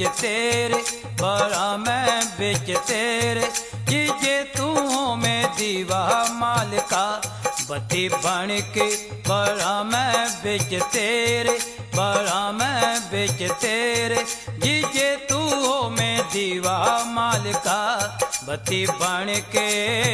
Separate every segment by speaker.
Speaker 1: तेरे, बड़ा मैं बिच तेरे, जीजे तू हो में दीवा मालिका, बत्ती बन के बड़ा मैं बिच तेरे, बड़ा मैं बिच तेरे, जीजे तू हो में दीवा मालिका, बत्ती बन के।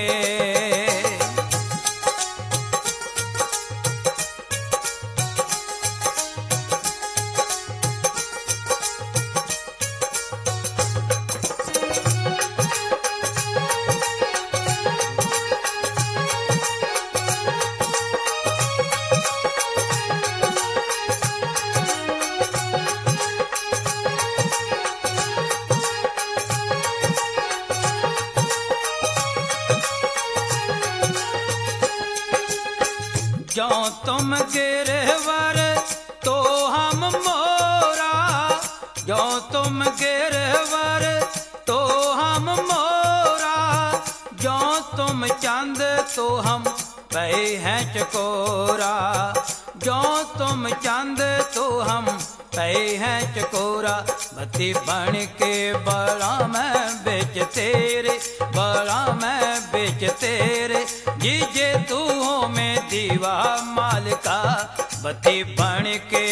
Speaker 1: जो तुम गिरवर तो हम मोरा, जो तुम गिरवर तो हम मोरा, जो तुम चंद तो हम पे हैं चकोरा, जो तुम चंद तो हम पे हैं चकोरा, बत्ती बन के बड़ा मैं बिच तेरे, बड़ा मैं बिच तेरे, जीजे तू हो में दीवा मालिका, बत्ती बन के।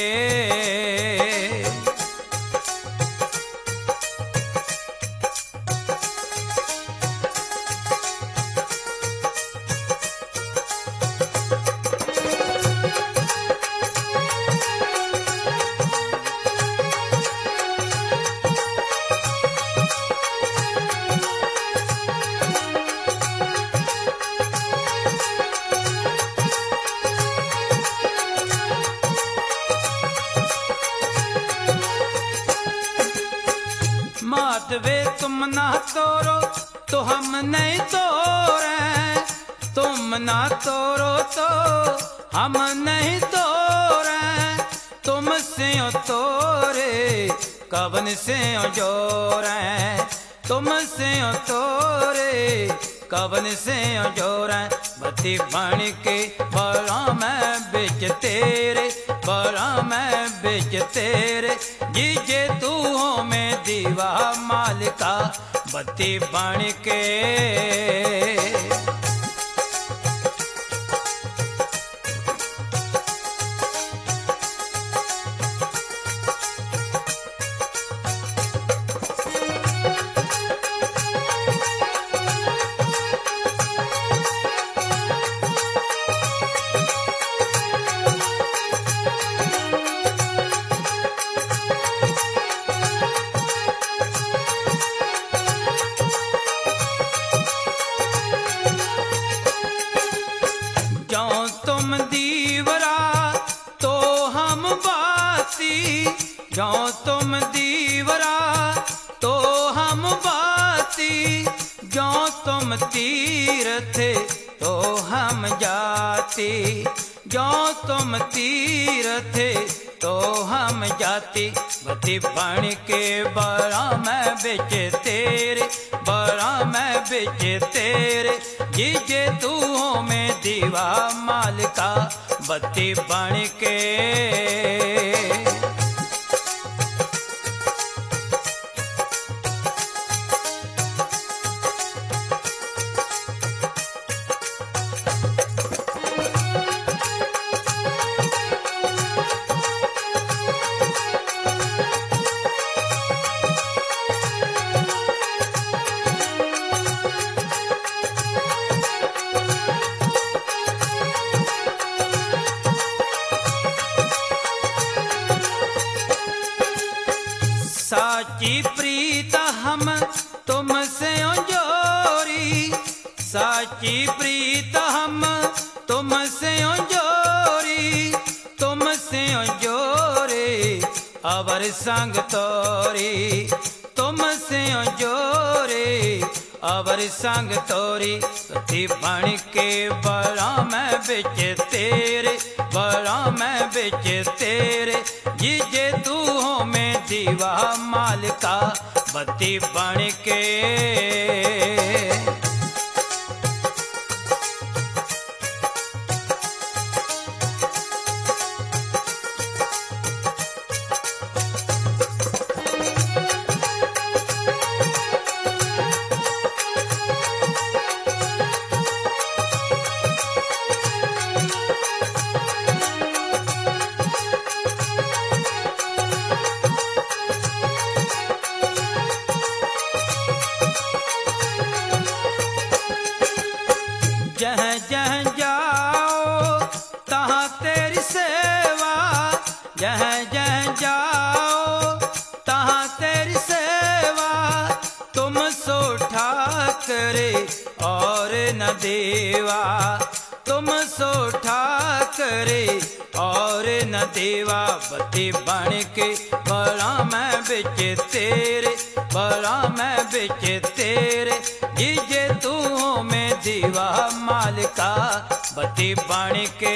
Speaker 1: माधवे तुम ना तोरो तो हम नहीं तोरे, तुम ना तोरो तो हम नहीं तोरे, तुम से तोरे कवन से जोरे, तुम से तोरे कवन से जोरे, बत्ती बन के बड़ा मैं बिच तेरे, बड़ा मैं बिच तेरे, जीजे तू हो में दीवा मालिका, बत्ती बन के। तुम दीवरा तो हम बाती, जो तुम दीवरा तो हम बाती, जो तुम तीर्थ तो हम जाती, जो तुम तीर्थ तो हम जाती, बत्ती बन के बड़ा मैं बिच तेरे, बड़ा मैं बिच तेरे, जीजे तू हो में दीवा मालिका, बत्ती बन के। साची प्रीत हम तुमसे जोरी, साची प्रीत हम तुमसे जोरी, तुमसे जोरे अवर संग तोरी, तुमसे जोरे अवर संग तोरी, बत्ती बन के बड़ा मैं बिच तेरे, बड़ा मैं बिच तेरे, जीजे तू हो में दीवा मालिका, बत्ती बन के। करे और न देवा, तुम सो ठाकरे और न देवा। बती बन के बड़ा मैं बिच तेरे, बड़ा मैं बिच तेरे, जिजे तू हो में दीवा मालिका। बती बन के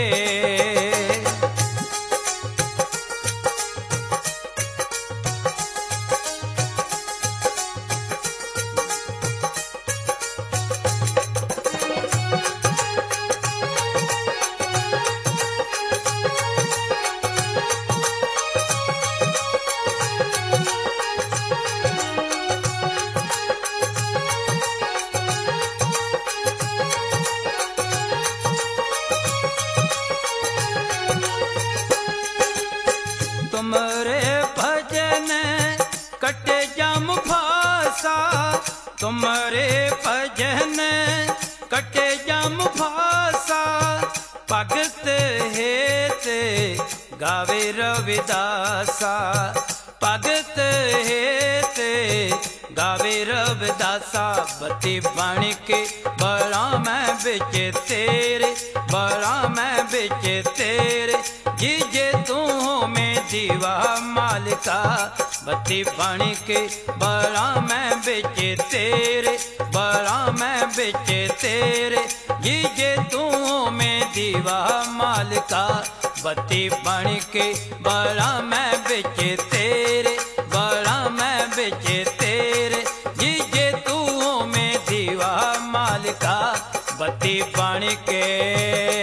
Speaker 1: तुमरे भजन कटे जम फासा, तुमरे भजन कटे जम फासा। भगत हेत गावे रविदासा, भगत हेत गावे रविदासा। बती बन के बड़ा मैं बिच तेरे, बड़ा मैं बिच तेरे, जिजे तू हो में दीवा मालिका। बती बन के बड़ा मैं बिच तेरे, बड़ा मैं बिच तेरे, जिजे तू हो में दीवा मालिका। बती बन के बड़ा मैं बिच तेरे, बड़ा मैं बिच तेरे, जिजे तू हो में दीवा मालिका। बती बन के